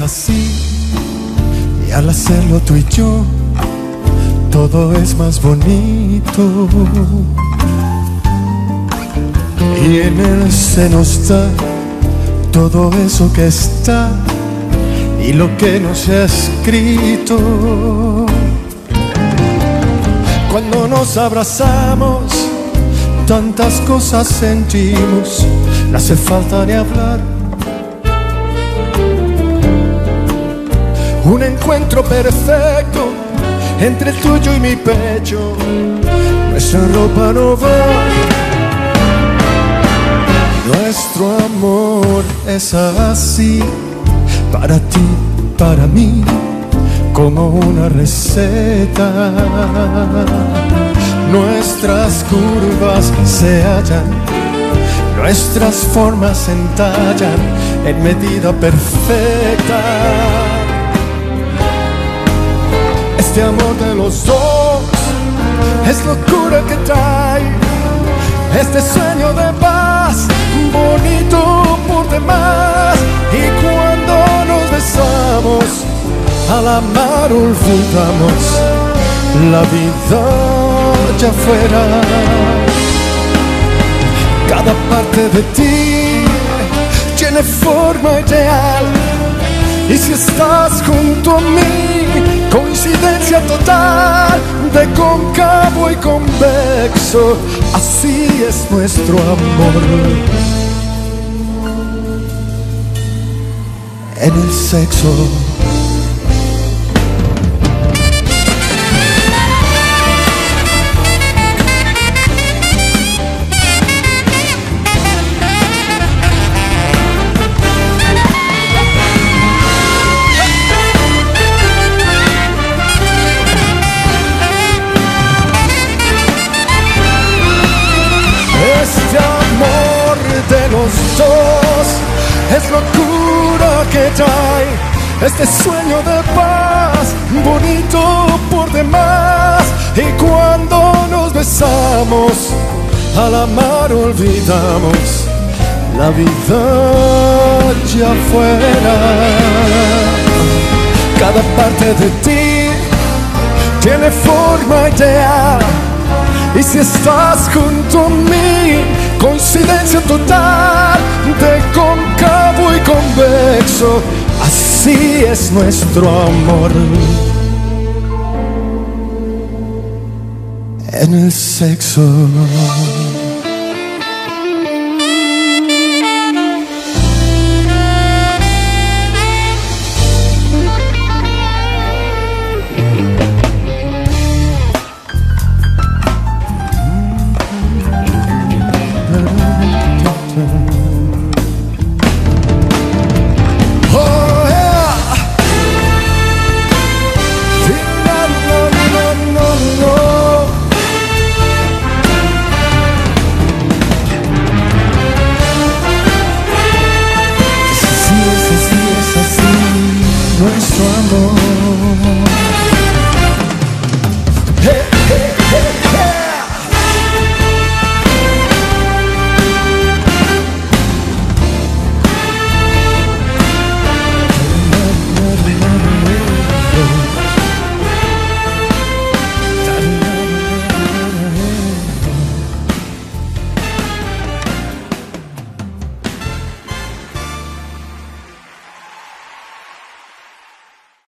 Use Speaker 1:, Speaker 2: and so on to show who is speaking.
Speaker 1: así, y al hacerlo tú y yo, todo es más bonito. Y en él se nos da todo eso que está y lo que no se ha escrito. Cuando nos abrazamos, tantas cosas sentimos, no hace falta ni hablar. Un encuentro perfecto entre el tuyo y mi pecho. Nuestra ropa no va. Nuestro amor es así, para ti, para mí, como una receta. Nuestras curvas se hallan, nuestras formas se entallan en medida perfecta. Este amor de los dos es locura que trae este sueño de paz, bonito por demás. Y cuando nos besamos, al amar olvidamos la vida allá afuera. Cada parte de ti tiene forma ideal, y si estás junto a mí, coincidencia total, de cóncavo y convexo. Así es nuestro amor en el sexo. Este amor de los dos es locura que trae este sueño de paz, bonito por demás. Y cuando nos besamos, al amar olvidamos la vida allá afuera. Cada parte de ti tiene forma ideal, y si estás junto a mí, coincidencia total, de cóncavo y convexo. Así es nuestro amor en el sexo.